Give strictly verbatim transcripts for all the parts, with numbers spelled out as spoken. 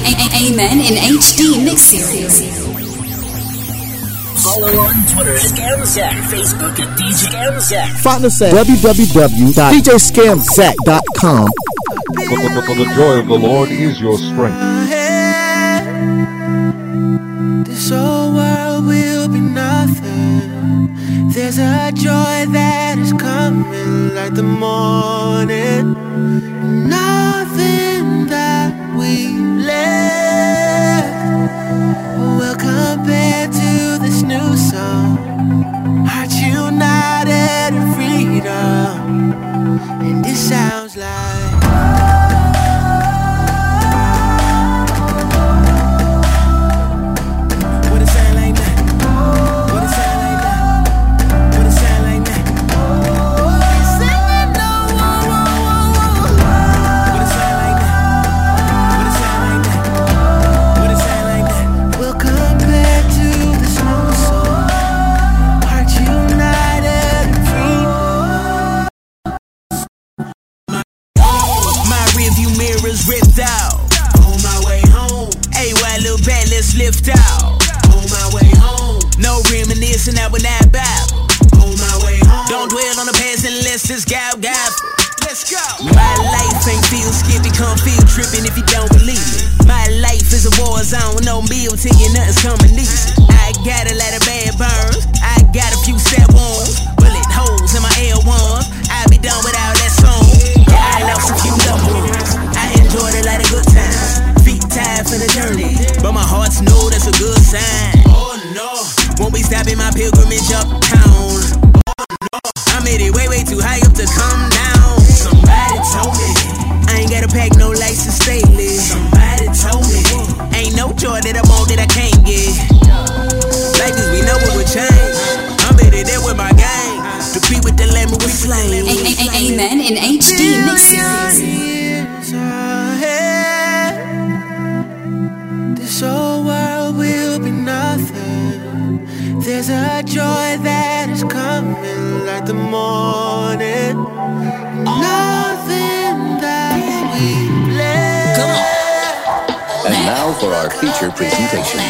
Amen in H D Mix Series. Follow on Twitter at Scamzack, Facebook at D J Scamzack. Find us at w w w dot d j scamzack dot com. For the joy of the Lord is your strength. This whole world will be nothing. There's a joy that is coming like the morning. Nothing that we left will compare to this new song. Hearts united in freedom. And this sounds like ripped out. On my way home. Hey, why little bad, let's lift out. On my way home. No reminiscing, I will not babble. On my way home. Don't dwell on the past unless it's gal gal. Let's go. My life ain't feel skippy, come feel tripping if you don't believe me. My life is a war zone, no meal ticket, nothing's coming easy. I got a lot of bad burns, I got a few set wounds, bullet holes in my L ones. I'll be done without that song. Yeah, I lost a few loved ones. Enjoyed a lot of good times, feet tired for the journey, but my heart's know that's a good sign. Oh no, won't be stopping my pilgrimage uptown. Oh no, I made it way way too high up to come down. Somebody told me I ain't gotta pack no license stately. Somebody told me ain't no joy that I want that I can't get. Like this we know it would change. I'm ready there with my gang to be with the lamb with flame. Amen in H D Mix Series. This whole world will be nothing. There's a joy that is coming like the morning. Nothing that we play. Come on. And now for our feature presentation.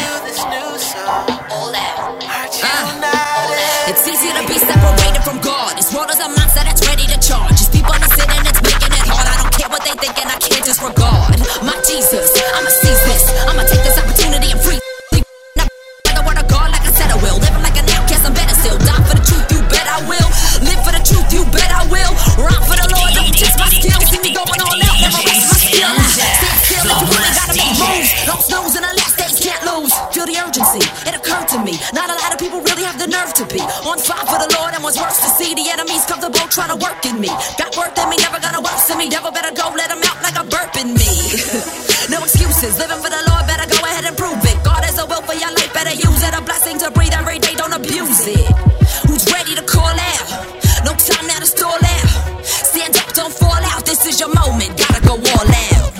Uh, it's easy to be separated from God. This world is a monster that's ready to charge. These people are sitting, it's making it hard. I don't care what they thinking, I can't disregard. My Jesus, I'ma seize this. I'ma take this opportunity and free. The word of God, like I said I will. Living like an outcast, I'm better still. Die for the truth, you bet I will. Live for the truth, you bet I will. Run for the Lord, don't test my skills. See me going all out, never rest my skill. Stand still if you really gotta make moves. Don't snooze in the last days, can't lose. Feel the urgency, it occurred to me. Not a lot of people really have the nerve to be on fire for the Lord, and what's worse to see the enemies comfortable trying to work in me. Got work in me, never gonna work in me. Devil better go, let him out like a burp in me. No excuses, living for the Lord, better go ahead and prove it. God is a will for your life, better use it. A blessing to breathe every day, don't abuse it. Who's ready to call out? No time now to stall out. Stand up, don't fall out. This is your moment, gotta go all out.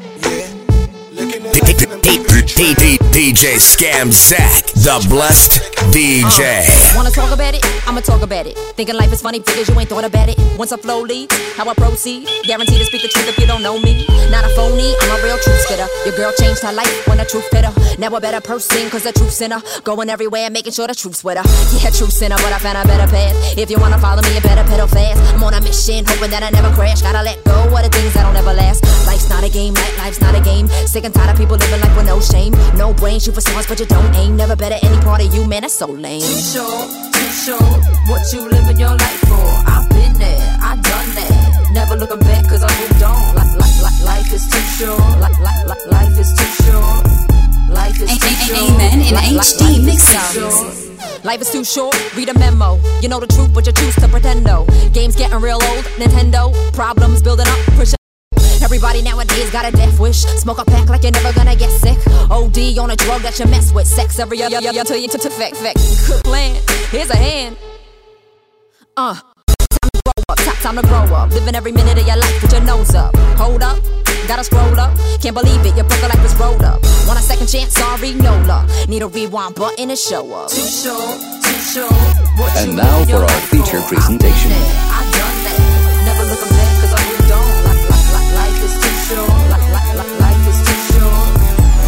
D J Scamzack, the blessed D J. Uh, wanna talk about it? I'ma talk about it. Thinking life is funny because you ain't thought about it. Once I flow lead, how I proceed. Guaranteed to speak the truth if you don't know me. Not a phony, I'm a real truth spitter. Your girl changed her life when the truth hit her. Now a better person cause the truth's in her. Going everywhere, making sure the truth's with her. Yeah, truth's in her, but I found a better path. If you wanna follow me, you better pedal fast. I'm on a mission, hoping that I never crash. Gotta let go of the things that don't ever last. Life's not a game, like life's not a game. Sick and tired of people living life with no shame. No brain, shoot for stars, but you don't aim. Never better any part of you, man, that's so lame. Too sure, too sure, what you living your life for. I've been there, I done that. Never looking back cause I moved on. Like, like, like, life is too short. Like, like, like, life is too short. Life is too short. Amen in H D Mix Series. Life is too short, read a memo. You know the truth, but you choose to pretend though. Games getting real old, Nintendo. Problems building up, push. Everybody nowadays got a death wish. Smoke a pack like you're never gonna get sick. O D on a drug that you mess with. Sex every other year till you to to fact fact. Good plan, here's a hand. Uh, time to grow up, time to grow up. Living every minute of your life with your nose up. Hold up, gotta scroll up. Can't believe it, your brother life is rolled up. Want a second chance? Sorry, no luck. Need a rewind button to show up. Too short, too short. What and now for our feature presentation. I done that. Never looking back cause I moved on. Like, like, like, life is too short. Like, like, like, life is too short.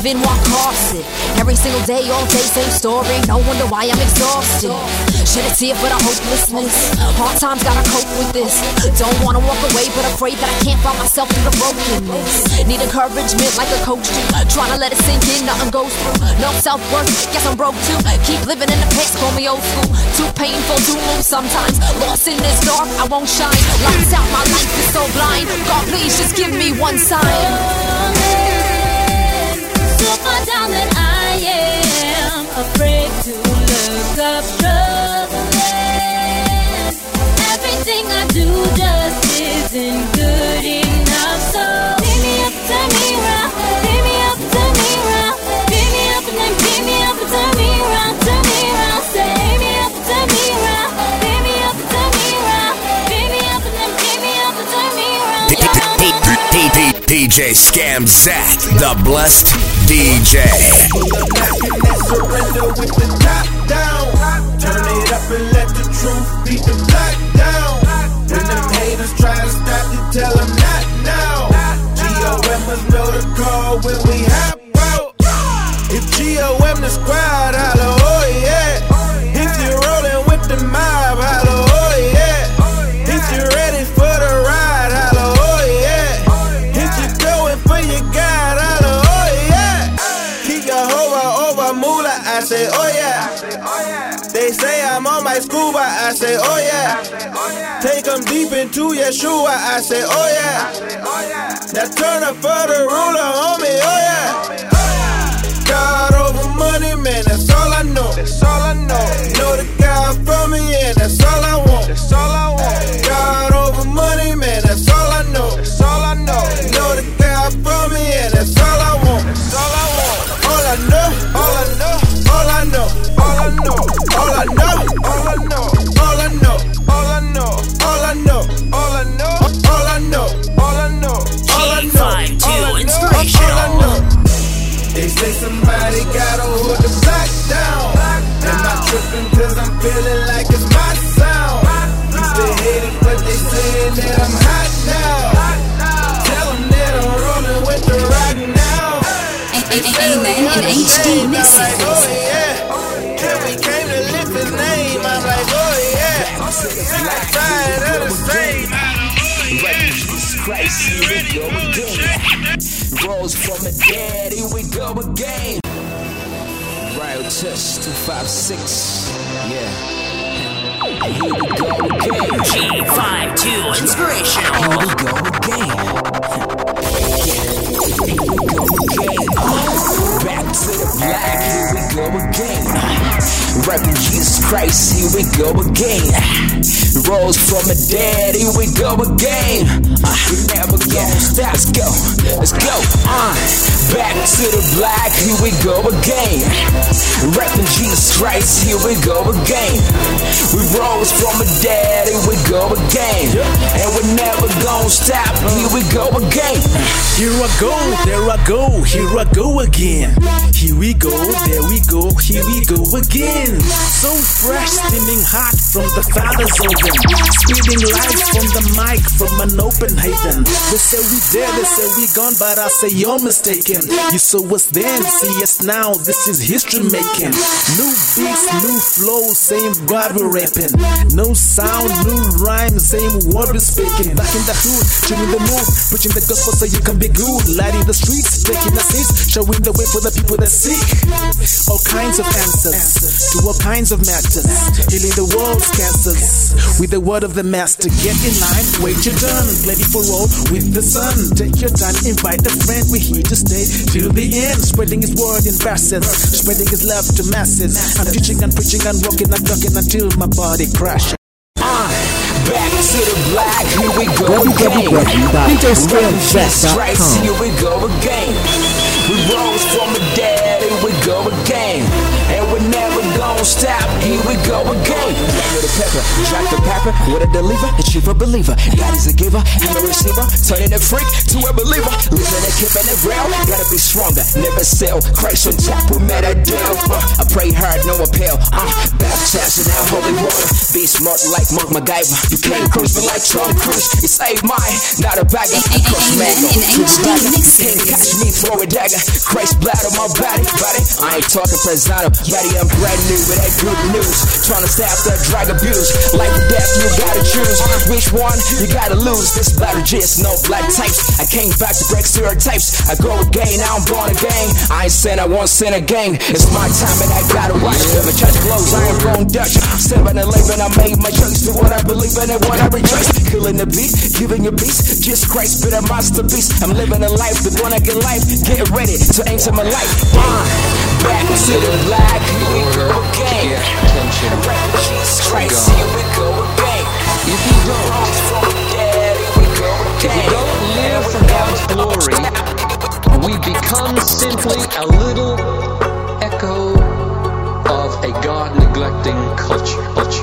Benoit Carson. Every single day, all day, same story. No wonder why I'm exhausted. Shed a tear for the hopelessness. Hard times gotta cope with this. Don't wanna walk away, but afraid that I can't find myself through the brokenness. Need encouragement like a coach do. Trying to let it sink in, nothing goes through. No self-worth, guess I'm broke too. Keep living in the past, call me old school. Too painful to move sometimes. Lost in this dark, I won't shine. Lights out, my life is so blind. God, please just give me one sign. So far down that I am afraid to look up, struggling. Everything I do just isn't good enough. So pick me up, turn me around. Pick me up, turn me around. Pick me up and then pick me up and turn me around, turn me around. Say pick me up, turn me around. Pick me up, turn me around. Pick me up and then pick me up and turn me around. D J Scam Zach, the blessed D J. Surrender with the top down. Turn it up and let the truth beat the black down. When them haters try to stop you, tell them not now. G O M must know the call when we hop out. If G O M the squad, holla, oh yeah. If you're rolling with the mob, holla, oh yeah. If you're ready for the ride, holla, oh yeah. If you're going for your God, holla, oh yeah. Keep your hover over moolah, I say, oh yeah. They say I'm on my scuba, I say, oh yeah. Take them deep into Yeshua, I say, oh yeah. Now turn up for the ruler, homie, oh yeah. God over money, man, that's all I know. That's all I know. Know the God from me, and that's all I want. That's all I want. God over money, man, that's all I know. That's all I know. Know the God from me, and that's all I want. That's all I want. All I know, all I know, all I know, all I know, all I know, all I know, all I know, all I know, all I know, all I know, all I know, all I know, all I know, all I know. They say somebody gotta hold the black down. Am I tripping cause I'm feeling like it's my sound? Used to hate it but they saying that I'm hot now. Tell them that I'm rolling with the rock now. Amen in H D mix series. Oh yeah, till we came to lift his name. I'm like, oh yeah, tired of the same. Jesus Christ, here we go again. Rose from the dead, here we go again. Ryo Test two five six, yeah. Here we go again. G fifty-two Inspirational. Here we go again. Here we go again. Back to the black, here we go again. Rapping Jesus Christ, here we go again. Rose from the dead, here we go again. Uh, we never gonna stop. Let's go, let's go. Uh, back to the black, here we go again. Rapping Jesus Christ, here we go again. We rose from the dead, here we go again. And we're never gonna stop, here we go again. Here I go, there I go, here I go again. Here we go, there we go, here we go again. So fresh, steaming hot from the Father's oven. Speeding life from the mic from an open haven. They say we dead, they say we gone, but I say you're mistaken. You saw us then, see us now, this is history making. New beats, new flows, same God we're rapping. No sound, new rhyme, same word we're speaking. Back in the hood, tuning the mood, preaching the gospel so you can be good. Lighting the streets, taking the seats, showing the way for the people that seek all kinds of answers to all kinds of matters, healing the world's cancers with the word of the master. Get in line, wait your turn, ready for roll with the sun. Take your time, invite a friend, we're here to stay till the end, spreading his word in verses, spreading his love to masses. I'm teaching and preaching and walking and talking until my body crashes. Uh, back to the black, here we go again. D J Scam Zach dot com. Here we go again. We rose from the dead, here we go again. And we're never gonna stop, here we go again. Back to the pep rapper. Jack the Papper, what a deliver, achieve a believer. God is a giver and a receiver, turning a freak to a believer. Living and keeping it real, gotta be stronger, never sell. Christ on top, we met a deal. Uh, I pray hard, no appeal. Uh, baptized in that holy water. Be smart like Mark MacGyver. You can't cruise me like Tom Cruise. You save mine, not a bagger. Crush mango, can't catch me, throw a dagger. Christ blood on my body, body. I ain't talking Prezano, body, I'm brand new with that good news. Trying to stop that drug abuse. Life or death, you gotta choose. Which one you gotta lose? This battle just no black types. I came back to break stereotypes. I go again, now I'm born again. I ain't sin, I won't sin again. It's my time and I gotta watch. My church closed, I am grown Dutch. Seven and eleven, I made my choice to what I believe in and what I rejoice. Killing the beat, giving you peace. Just Christ, been a masterpiece. I'm living a life, the one I get life. Get ready to enter my life. Uh, back to the black, here we go again. Jesus Christ, here we go again. If you don't, if you don't live for God's glory, we become simply a little echo of a God-neglecting culture.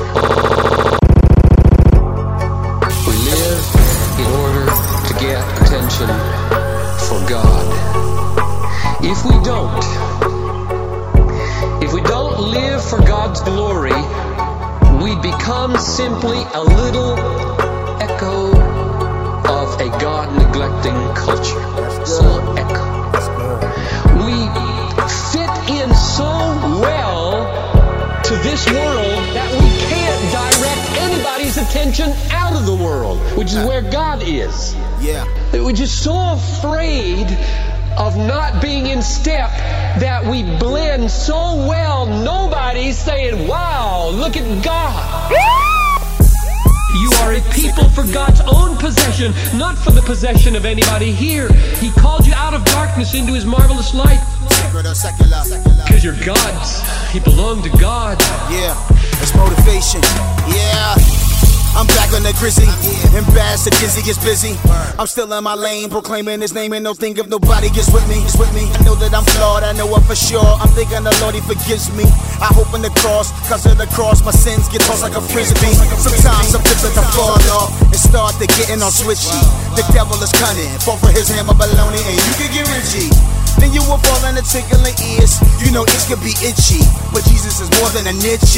We live in order to get attention for God. If we don't, if we don't live for God's glory, we become simply a little echo of a God-neglecting culture. So echo. We fit in so well to this world that we can't direct anybody's attention out of the world, which is where God is. Yeah. We're just so afraid of not being in step that we blend so well, nobody's saying, wow, look at God. You are a people for God's own possession, not for the possession of anybody here. He called you out of darkness into His marvelous light. Because you're God's. He belonged to God. Yeah, it's motivation. Yeah. I'm back on the grizzy, and Ambassador Dizzy gets busy. I'm still in my lane, proclaiming His name, and don't think if nobody gets with me. Gets with me. I know that I'm flawed, I know it for sure. I'm thinking the Lord, He forgives me. I hope in the cross, cause of the cross, my sins get tossed like a frisbee. Sometimes I'm tempted to fall off and start to getting all switchy. The devil is cunning, fall for his hammer baloney, and you can get richy. Then you will fall in the tickling ears. You know it could be itchy, but Jesus is more than a niche.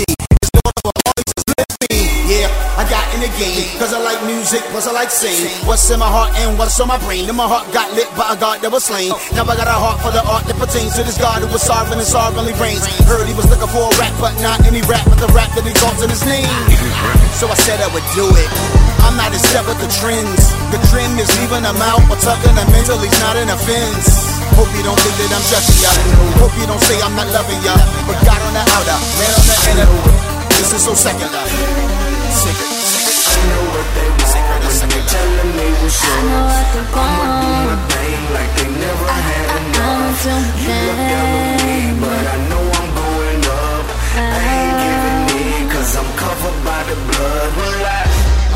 Yeah, I got in the game, cause I like music, plus I like sing. What's in my heart and what's on my brain. Then my heart got lit by a God that was slain. Now I got a heart for the art that pertains to this God who was sovereign and sovereignly reigns. Heard He was looking for a rap, but not any rap, but the rap that exalts in His name. So I said I would do it. I'm not in step with the trends. The trend is leaving them out or tucking them in till he's not an offense. Hope you don't think that I'm judging ya. Hope you don't say I'm not loving ya. But God on the outer, man on the inner. This is so secular. Secret, secret. I know what they want when they telling me what's yours. I know what they want. I'ma do my thing like they never I, had I, enough. I'ma do my You look down on me, but I know I'm going up. I ain't giving in, cause I'm covered by the blood. Well, I,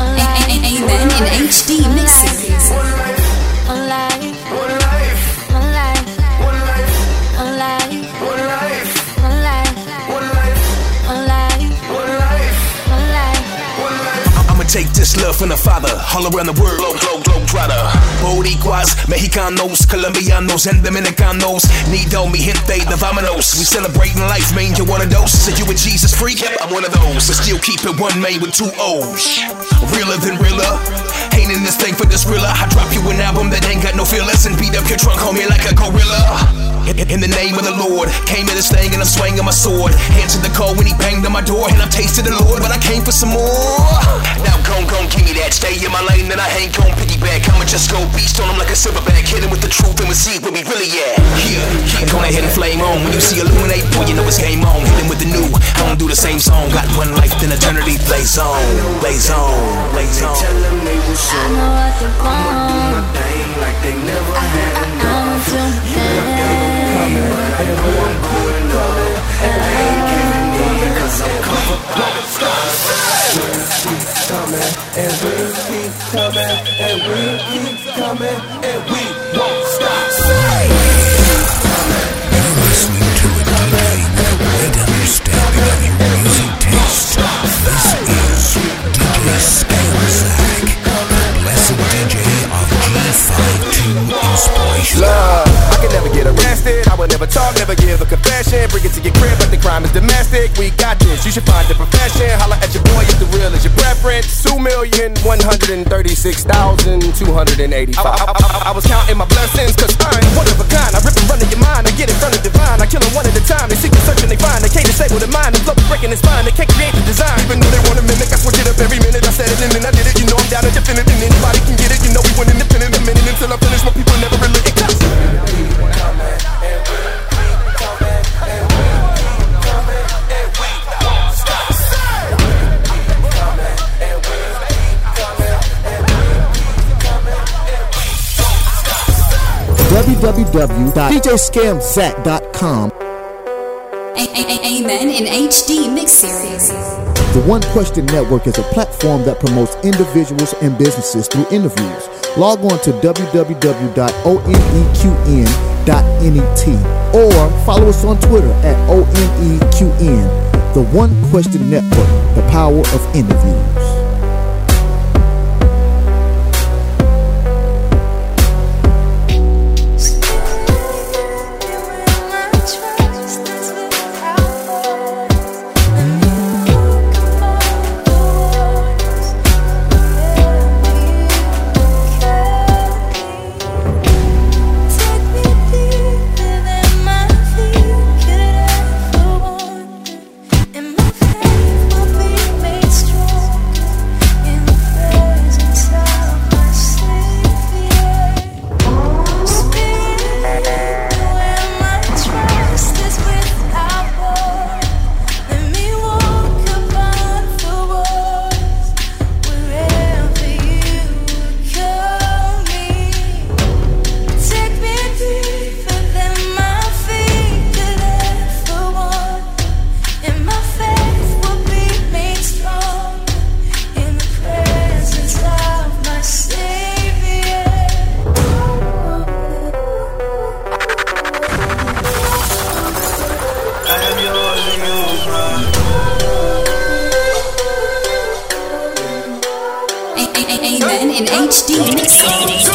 Amen in H D mix series. one life, One life, one life, one life, one life, one life, one life, one life, one life, one life, one life, one life. one life. I'ma take this love from the Father, all around the world, globe, globe, globe, trotter. Boricuas, Mexicanos, Colombianos, and Dominicanos. Nido, mi gente, the vamonos. We celebrating life, man, you're one of those. Said you a Jesus freak? Yep, I'm one of those. But still keep it one made with two O's. Realer than realer. Ain't in this thing for this realer. I drop you an album that ain't got no feelers and beat up your trunk, homie, like a gorilla. In, in the name of the Lord, came to this thing and I'm swinging my sword. Answered the call when He banged on my door, and I've tasted the Lord, but I came for some more. Now gon' gon' give me that. Stay in my lane, then I ain't gon' piggyback. I'ma just go beast on him like a silverback. Hit him with the truth and we'll see where we really at. Yeah, yeah. Go ahead and flame on. When you see illuminate, boy, you know it's game on. Hit him with the new, I don't do the same song. Got one life, then eternity plays on, plays on, plays on. Telling me what's I know what they want. I'ma do my thing like they never had enough. I'ma do my thing. But I know I'm going up. And I ain't giving in, cause I'm covered by the stars. We'll keep coming, and we'll keep coming, and we'll keep coming, and we won't stop. You're listening to a complete, great understanding of your music taste. This is to your crib, but the crime is domestic. We got this, you should find a profession. Holla at your boy if the real is your preference. Two million one hundred thirty-six thousand two hundred eighty-five. I, I, I, I was counting my blessings, cause I'm one of a kind. I rip and run in your mind, I get it from the divine. I kill them one at a time, they seek and search and they find. They can't disable the mind, the flow breaking the spine. They can't create the design, even though they want to mimic. I switch it up every minute, I said it and then I did it. You know I'm down to definitive, and anybody can get it. You know we went independent a minute until I finish. What people never really get close. w w w dot d j scam zack dot com. Amen in H D Mix Series. The One Question Network is a platform that promotes individuals and businesses through interviews. Log on to w w w dot o n e q n dot net or follow us on Twitter at O N E Q N. The One Question Network, the power of interviews. Amen in H D Mix Series.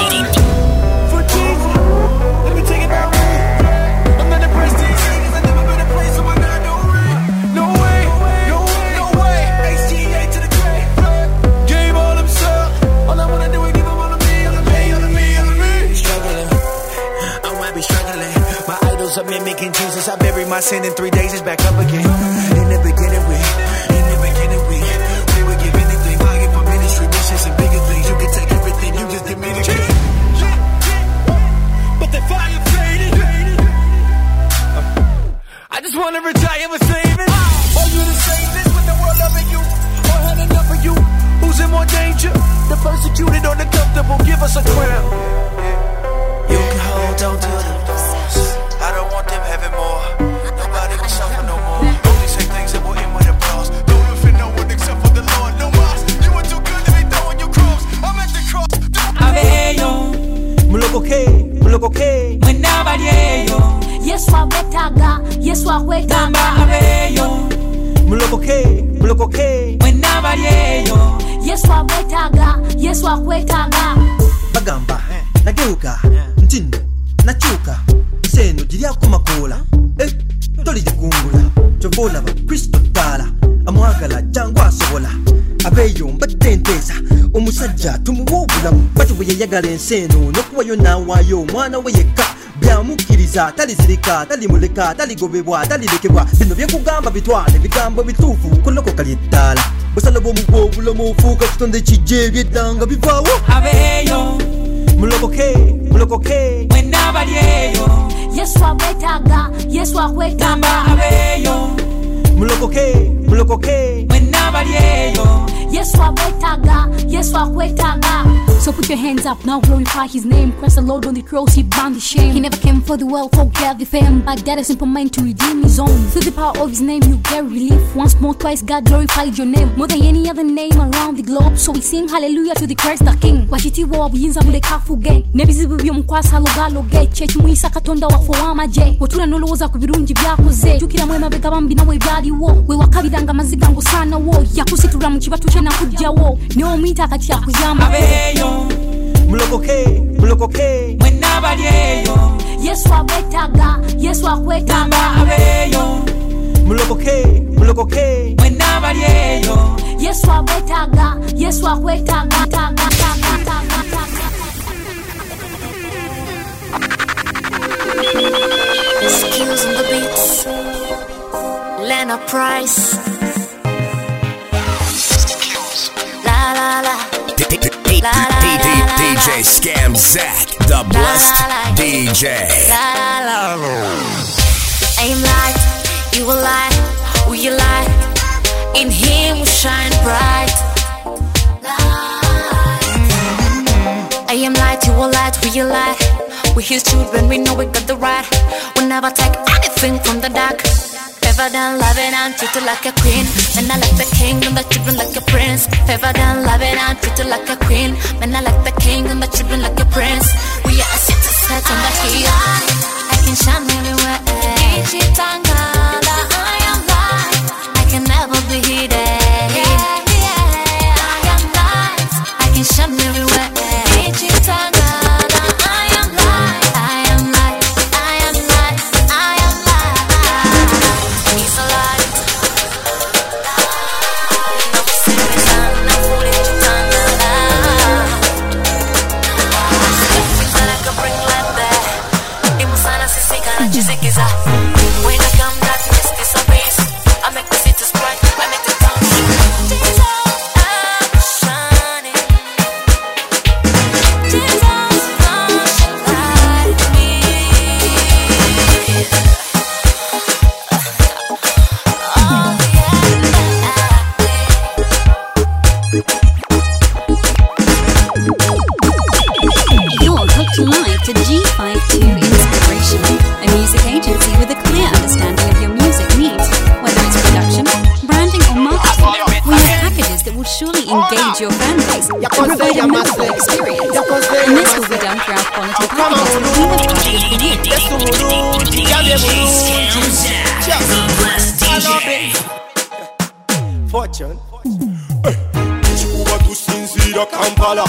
I'm mimicking Jesus. I buried my sin in three days. It's back up again. In the beginning, we, in the beginning, we, we would give anything. Lying for ministry, missions, and bigger things. You can take everything, you just give me the key. But the fire faded. I just want to retire with saving. Are you the safest with the world loving you? Or had enough of you? Who's in more danger? The persecuted or the comfortable? Give us a crown. You can hold on to the I don't want them having more. Nobody will suffer no more. Only say things that will end with applause. Don't offend no one except for the Lord. No mas. You were too good to be throwing your cross. I'm at the cross. Aveyo, mulokoke, mulokoke. Mwenabalyeyo. Yesu awetaga, Yesu awetaga. Aveyo, mulokoke, mulokoke. Mwenabalyeyo. Yesu awetaga, Yesu awetaga. Bagamba, nageuka, ntino, nachuka. Seno diria kumakola eh toli dikungula chobola ba Kristo tala amwagala jangwa sobola abeyo mbatenteza omusajja tumuwobula bati bwe yagala enseno nokuwayo nawayo mwana we yekka byamukiriza talizirika talimuleka taligobebwa talilekebwa bino byekugamba bitwale bigambo bituufu koloko kalietala busalo bwomubwobula mufuuka kitonde kijje byeddanga bivaawo abeyo mulokoke mulokoke mwenabalyeyo Yesu awetaga, Yesu awetaga. Aveyo, mulokoke, mulokoke. Mwenabalyeyo. Yesu awetaga, Yesu awetaga. So put your hands up, now glorify his name. Christ the Lord on the cross, he bound the shame. He never came for the wealth or get the fame, but that a simple mind to redeem his own. Through the power of his name, you get relief. Once more, twice, God glorified your name more than any other name around the globe. So we sing hallelujah to the Christ the King. Washiti wa buyinza bulekafuge. Nebizibu by'omukwasa lugaloge. Chechi mwisa katonda wafo wamaje. Wotula nolowoza ku birungi byakoze. Jukira mwema beka bambi nawe byaliwo. We wakabiranga maziga ngo sana wo. Yakusitura mu kibatu kye nakujjawo. Ne omuyita kati yakuyamba. Aveyo. Mulokoke, mulokoke, mwenabalyeyo. Yesu awetaga, Yesu awetaga. Aveyo. tulokoke mwena balieyo Yesu akwetaga Yesu akwetaga taga taga taga Skills on the beats Lena Price La la la D J Scam Zach, the blessed D J. Aim light, you will light, will you light? In him we shine bright. I am light, you will light, will you light? We're his children, we know we got the right. We'll never take anything from the dark. Ever done loving and treated like a queen. Man, I like the king and the children like a prince. Ever done loving and treated like a queen. Man, I like the king and the children like a prince. We are a city set on the hill. I can shine everywhere. Ichitangala, I am light. I can never be hidden. Yeah, yeah, I am light. I can shine everywhere. Ichitangala, I am light. I am light. I am light. I am light. He's alive. No secret, no fool in Chitangala. That I can bring life back. Imusana sisika na chizikiza. When I come back, this disappears. I make the city bright. I make the town shine. Jesus, I'm shining. Jesus, light me. You're hooked live to G fifty-two Inspiration, a music agency with a clear understanding of your music needs, whether it's production, branding, or marketing. We have packages that will surely engage your fan base and provide a memorable experience. And this will be done through our quality packages that we have crafted for you. Fortune. Chuba tusinzira Kampala.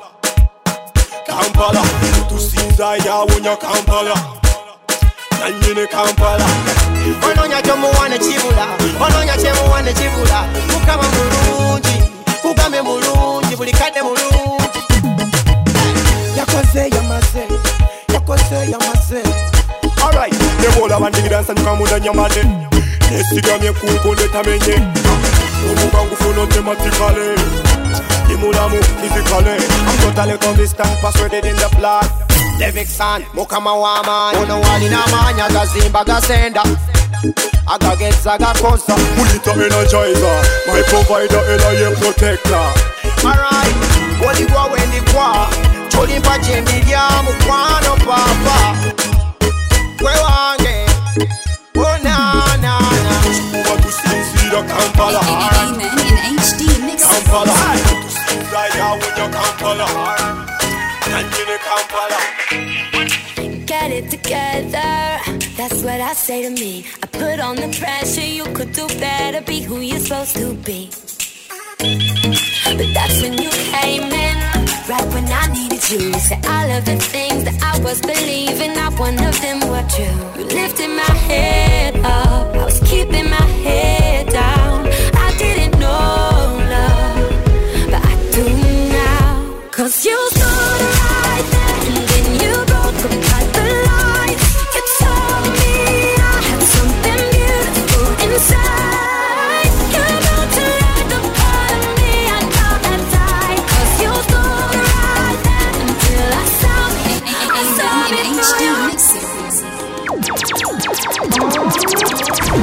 Kampala. Tusinza yawonya Kampala. Nanyine Kampala. Ononya chomuwane chibula. Ononya chemuwane chibula. Mukama mulungi. Kugame mulungi. Bulikade mulungi. Yakoze yamaze. Yakoze yamaze. Alright. Nebola bandingi dansa nyukamunda nyamade. Nesigamye kuko letamenye. Omugangu funo thematically. Imulamu physically. I'm totally consistent, persuaded in the blood. Levikson, Mukama Waman. Ono wali na manya gazimba gasenda. Agageza gakosa. Mulita energizer. My provider ela protector. Alright. Woli gwa wendi kwa. Choli mpache milya mukwano papa. Kwe wange. Oh na na na. Chuba tusinzira Kampala. Amen in H D mixes. Kampala. Tusinza yawonya Kampala. Nanyine Kampala. Get it together, that's what I say to me. I put on the pressure, you could do better, be who you're supposed to be. But that's when you came in, right when I needed you. Said all of the things that I was believing, not one of them were true. You lifted my head up, I was keeping my head down. I didn't know love, but I do now. Cause you stood right there, and then you broke apart the lines. You told me I had something beautiful inside. You're about to light the part of me I know that died. Cause you stood right there until I saw me. I saw me through.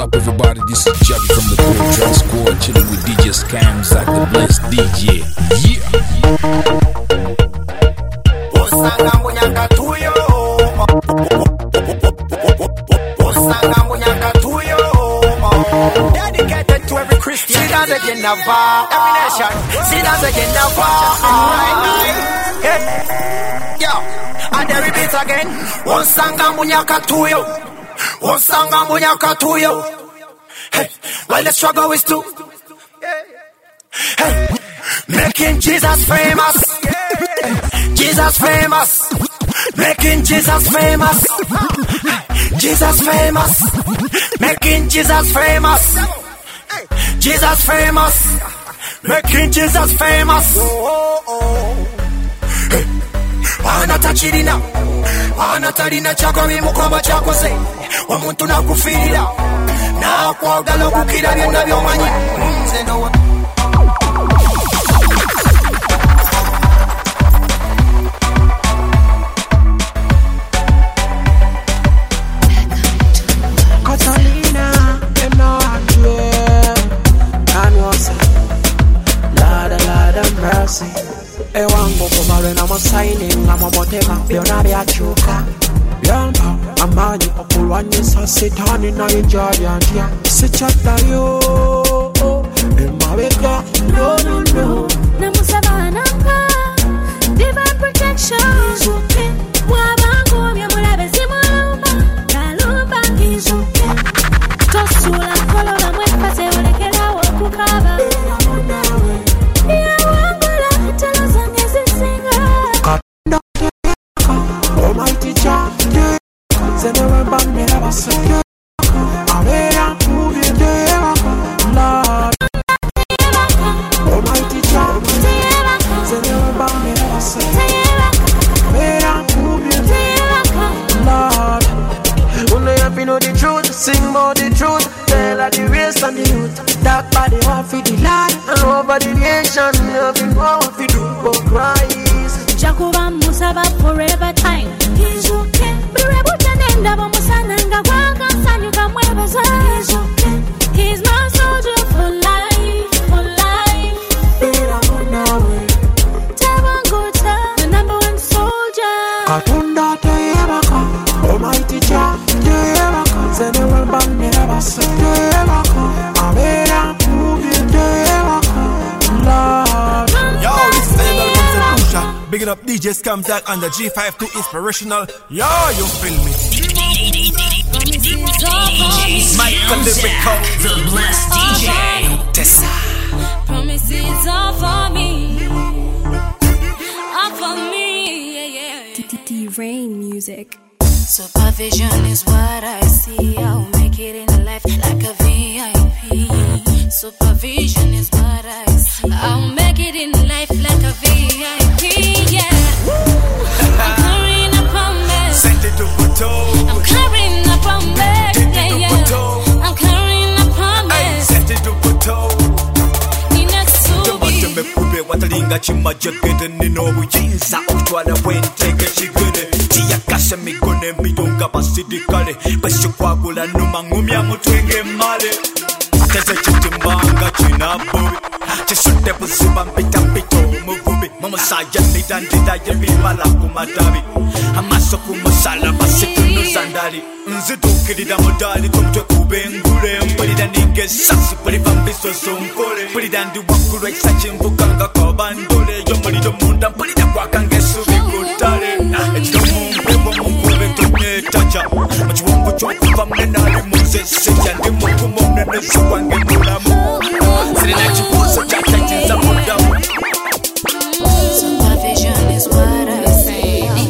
up, everybody? This is Javi from the Gold Track Squad, chilling with D J Scams like the blessed D J. Yeah. Dedicated to every Christian. See that again, Nava. Every nation. See that again, Nava. Hey. Yo. And there it is again. One song and munyaka to you. One song and munyaka to you. Hey. Well, the struggle is to. Hey. Making Jesus famous. Jesus famous. Making Jesus famous. Jesus famous. Making Jesus famous. Jesus famous. Making Jesus famous. Anatachirina. Anatarina chako mimukoba chako se. Omuntu nakufirira. Na kwagala kukira byonna byomanyi. Zeno. Ewango kumarena signing amamoteka byona byakyuka byampa amanyi okulwanyisa sitaani naye gyalyantia sikyaddayo emabega no no no namusaba namba divine protection izuke wabangomye mulabe zimulumba kalumba izuke tosula kolola mwepase olekerawo okukaba Almighty Jah, say never ban me ever say. Away move you there, Lord. Almighty Jah, say never ban me ever say. Away move you there, Lord. Only if you know the truth, sing about the truth. Tell her the race and the youth. Dark body want for the Lord and over the nation. Nothing more what you do for Christ. Jacoba Musaba forever time. He's okay. Birebuta nenda bamusananga wanga sanyuka mwebeza. He's okay. He's my soldier for life, for life. Bira munawe. Tabanguta, the number one soldier. Katunda teyebaka, Almighty Jah teyebaka. Zenewe bang never say teyebaka. Awera mubi teyebaka, Lord. Yo, this is Elder from Lusha. Bigging up D J Scamzack and the G fifty-two Inspirational. Yo, you feel me? Michael Lyrical, the blessed D J. Tessa. Promises are for me. Are for me. Yeah, yeah. D-Rain music. Supervision is what I see. I'll make it in life like a V I P. Supervision is what I see. I'll make it in life like a V I P. Yeah. I'm carrying a promise. Send it to Puto. I'm carrying a promise. Yeah, yeah. I'm carrying a promise. Send it to Puto. Inatsubi. Mekube watalinga chimajagede nino buyinza utwala wenteke chigede tiyakasha migone midonga basidikale bashikwagula numa ngumya mutwenge male teze chitimbanga chinabobi chisute buzuba mpita mpito muvubi mamusaya nidandida yebibala kumadabi amaso kumusala basitunu zandali nzidukirida mudali kumtwe kubengule mpulida ningesasi puliva mbiso zonkole mpulida ndi wakulu ekisa chimbukanga kobandole yomuliro munda mpulida kwakangesubi kutale ekitomumpebo munkube tunyetaca mukiwongo kyokuva mnenali muzesejja ndi mukumo mnenezo wange mulamu sirina kibuuzo kyakatiza mudamu. Supervision is what I say.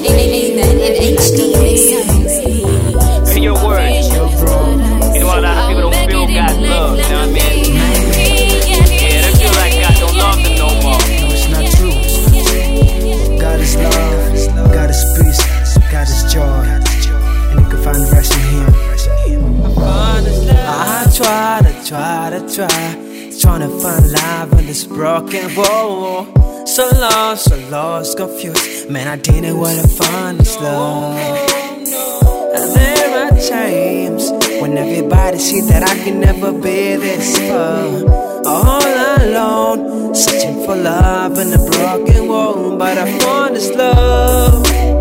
In your words, you know a lot of people don't feel God's love, you know what I mean? Yeah, they feel like God don't love them no more. No, it's not true. God is love, God is peace, God is joy, and you can find the rest in Him. I try to try to try, trying to find love in this broken world. So lost, so lost, confused. Man, I didn't want to find this love. And there are times When everybody see that I can never be this far. All alone, searching for love in a broken world, but I found this love.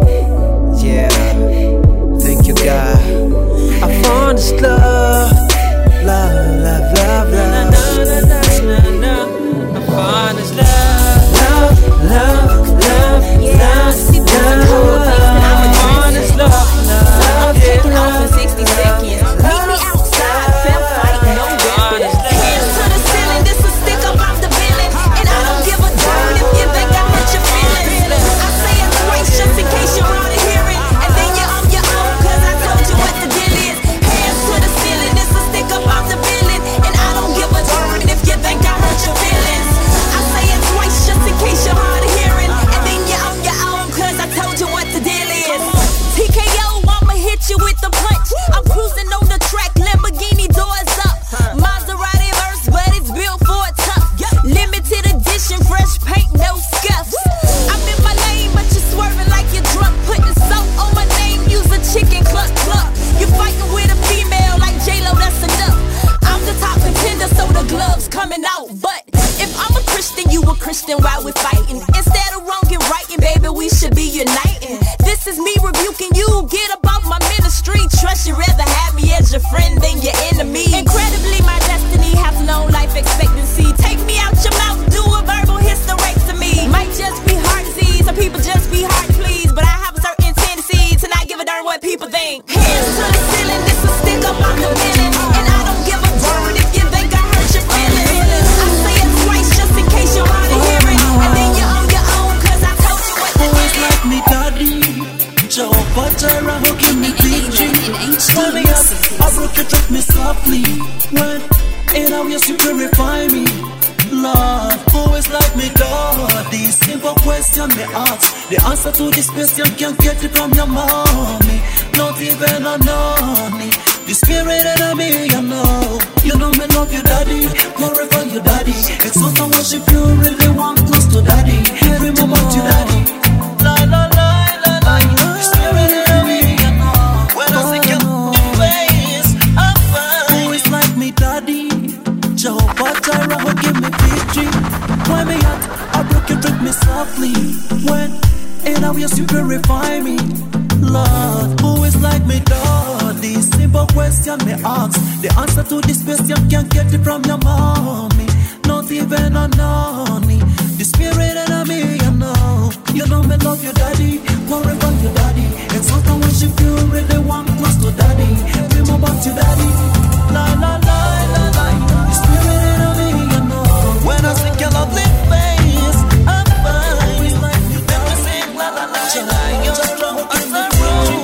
Yeah, thank you God. I found this love, love, love, love, love. Na, na, na, na, na, na. I found this love, love, love, love, yeah, love, love. I found this love, love, taking off in sixty seconds. Meet me outside, fell fight, no weapon. Hands to the ceiling, this a stick up, I'm the villain. And I don't give a darn if you think I hurt your feelings. I say it twice just in case you're hard of hearing. And then you're on your own, cause I told you what the deal is. Hands to the ceiling, this a stick up, I'm the villain. And I don't give a darn if you think I hurt your feelings. I say it twice just in case you're hard of hearing. And then you're on your own, cause I told you what the deal is. T K O, I'ma hit you with the punch. I'm cruising on the track, Lamborghini doors up. Maserati verse, but it's built for a tough. Limited edition, fresh paint, no scuffs. I'm in my lane, but you're swerving like you're drunk. Putting soap on my name, use a chicken cluck cluck. You're fighting with a female like J-Lo, that's enough. I'm the top contender, so the gloves coming out. But if I'm a Christian, you a Christian while we're fighting. Instead of wrong and righting, baby, we should be uniting. This is me rebuking you, get about my ministry. Trust you rather have me as your friend than your enemy. Incredibly, my destiny has no life expectancy. Take me out your mouth, do a verbal hysterectomy. Might just be heart disease, some people just be hard pleased. But I have a certain tendency to not give a darn what people think. Hands to the ceiling, this a stick up, I'm the villain. And I don't give a darn if you think I hurt your feelings. I say it twice just in case you're hard of hearing. And then you're on your own, cause I told you what to do. Always like me daddy, Jehovah Jireh, who give me victory. Pull me up, I broke it, drop me softly. When in our ways you purify me, Lord, always like me God. This simple question me ask, the answer to this question can't get it from your mommy, not even a nonny. The spirit in me, you know, you know me love you daddy, glorify you daddy. It's not to worship you, really want close to daddy. Every moment you daddy, la la la la la. The spirit in me, you know, when I see you face, I'm fine. Always like me daddy, Jehovah Jireh will give me victory. When me hot, I broke you, treat me softly. When in our ways you purify me, Lord, who is like me, Lord? This simple question me ask, the answer to this question can't get it from your mommy, not even a nonny. The spirit in me, you know, you know me love you daddy, glorify you daddy. It's not a worship you, really want close to daddy. Dream about you daddy, la la la la la. The spirit in me, you know, when I see your lovely face, I'm fine. Always like you, make me sing la la la la. You're strong as a room,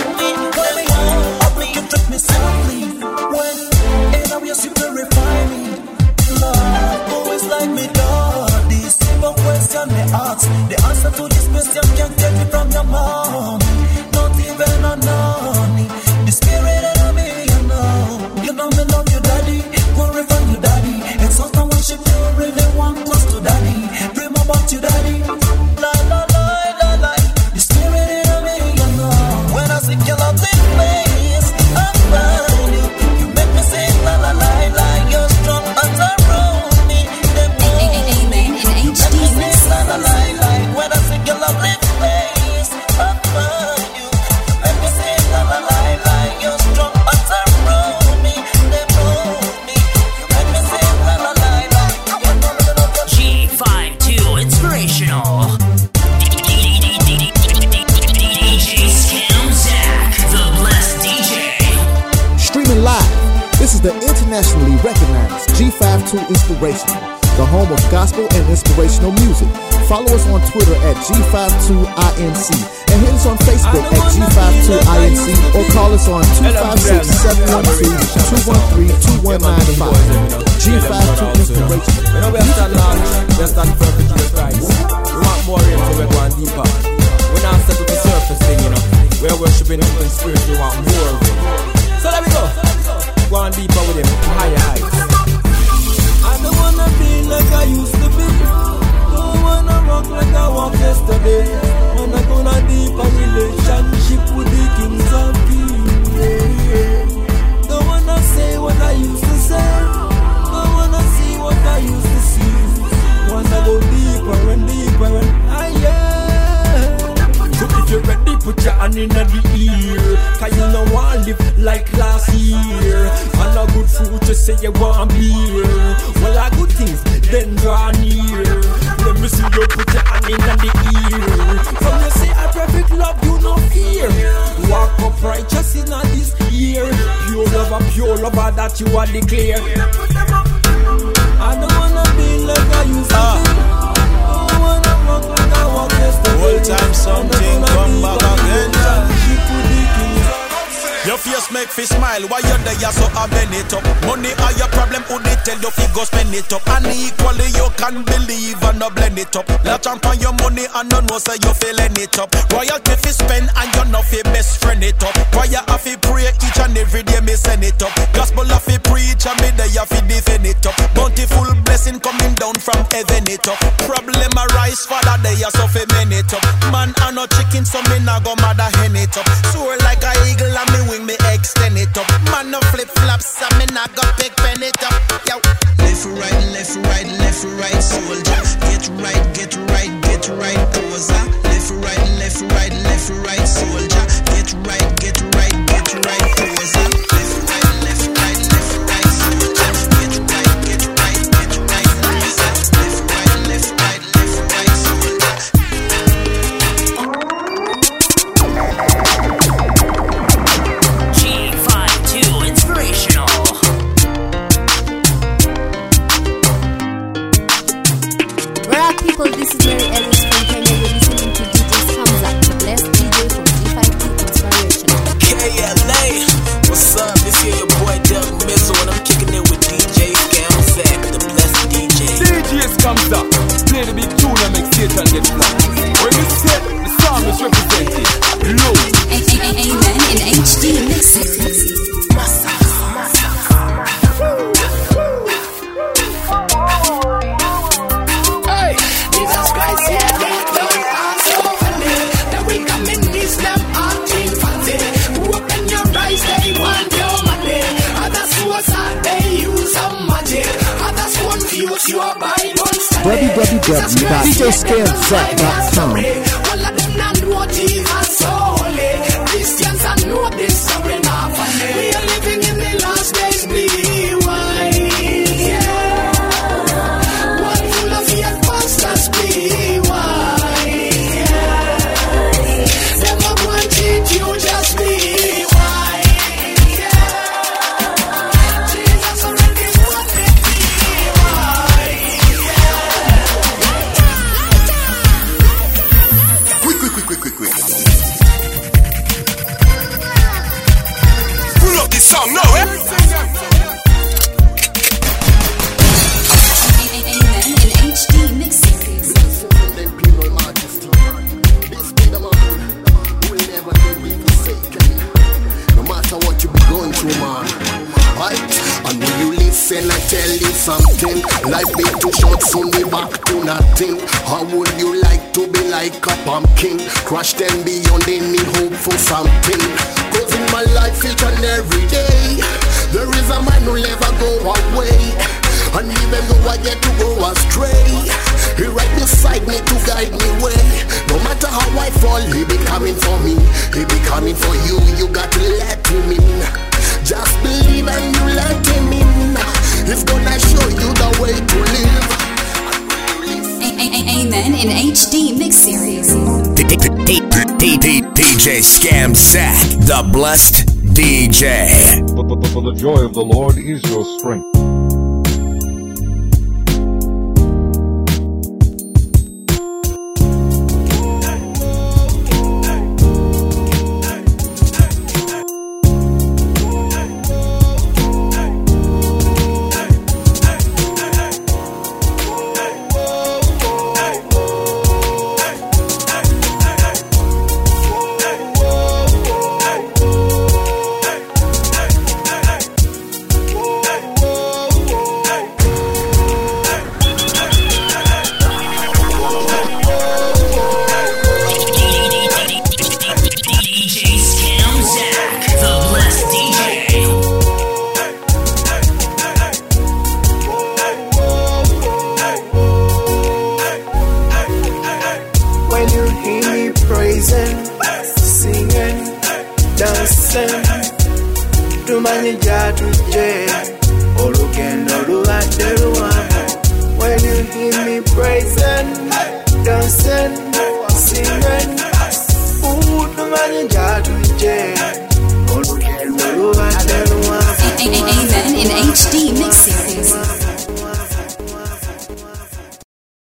up me, you treat me softly. When in our ways you purify me, Lord, always like me, Lord. This simple question me ask, the answer to this question can't get it from your mom, not even a nonny. The spirit in me, you know, you know me love you daddy, glorify you daddy. It's not to worship you, really want close to daddy. Dream about you daddy, la la la la la. The spirit in me, you know, when I see your lovely face, I'm fine. You, you make me sing la la la la. You're strong as a room, me. Them you make me sing la la la la. When I see your lovely face, I'm fine. You, you make me sing la la la la. You're strong as a room, me. Them move me. You make me sing la la la la. G fifty-two Inspirational. D J Scam Zach, the blessed D J. Streaming live, this is the internationally recognized G fifty-two Inspirational, the home of gospel and inspirational music. Follow us on Twitter at G fifty-two I N C and hit us on Facebook at G fifty-two I N C or call us on two five six, seven one two, two one three, two one nine five. G fifty-two Inspirational. You know we have stand long, we stand firm for Jesus Christ. We want more in, so we're going deeper. We're not set with the surface thing, you know. We're worshiping Him in spirit, we want more of Him. So there we go. Go on deeper with Him, higher heights. I don't wanna be like I used to be. Don't wanna rock like I walked yesterday. Wanna go on a deeper relationship with the kings of kings. Don't wanna and in the ear. Cause you know want live like last year. And a good fruit you say you want beer. Well a good things then draw near. Let me see you put your hand in the ear. From you say a perfect love you no fear. Walk up righteous in this year. Pure lover, pure lover that you are declare. I don't wanna be like I used to uh. be. I don't wanna walk like I walked yesterday. All time something come back again. Your face make fi smile while you're there, so I bend it up. Money are your problem, who they tell you fi go spend it up. And equally you can believe and not blend it up. Latch on your money and no know say you feeling it up. Royalty fi spend and you know fi best friend it up. Prayer have fi pray each and every day me send it up. Gospel have fi preach and me there have fi defend it up. Bountiful blessing coming down from heaven it up. Problem arise father there so fi men it up. Man and no chicken so me nah go mother hen it up. Soar like a eagle and me wing me extend it up. Man no flip flops and me nah go pick pen it up. Yo. Left right, left right, left right, soldier. Get right, get right, get right, poser. Left right, left right, left right, soldier. Get right, get right, get right, poser. Left right, left right, left right, soldier. Get right, get right, get right, poser. Left right, left right, left right, soldier. G fifty-two Inspirational. What up, people? This is Mary Ellis from Kenya. You're listening to D J Scamza, the blessed D J from G fifty-two Inspirational. K L A, what's up? This here your boy Dub Missile, and I'm kicking it with D J Scamza, the blessed D J. D J Scamza, play the big tune and make Satan get flat. When you said the song is represented, low. Amen in H D mixes. Hey, Jesus Christ, yeah, they don't ask over me. That we come in this them acting fancy. Open your eyes, they want your money. Others was out, they use some magic. Others confuse your Bible study. w w w dot d j scamza dot com. All of them not know Jesus so holy. Christians are know this story not funny. We are living in the last days, be wise. Yeah. One full of your pastors, be wise. Yeah. Them a go and cheat you, just be wise. Yeah. Jesus already won it, be wise. Quick, quick, quick, quick, quick, quick. Pull up this song now, eh? Amen in H D mixes. No matter what you be going through, man. Right? And when you listen, I tell you something. Life be too short, soon be back to nothing. How would you like to be like a pumpkin? Crushed and beyond any hope for something. Cause in my life each and every day, there is a man who'll never go away. And even though I get to go astray, he right beside me to guide me way. No matter how I fall, he be coming for me. He be coming for you, you got to let him in. Just believe and you let him in. He's gonna show you the way to live. Amen in H D mix series. D J Scamza, the blessed D J. For the joy of the Lord is your strength. tumanyi gyatujje olugendo lubadde luwanvu. When you hear me praising, dancing, singing, ooh, tumanyi gyatujje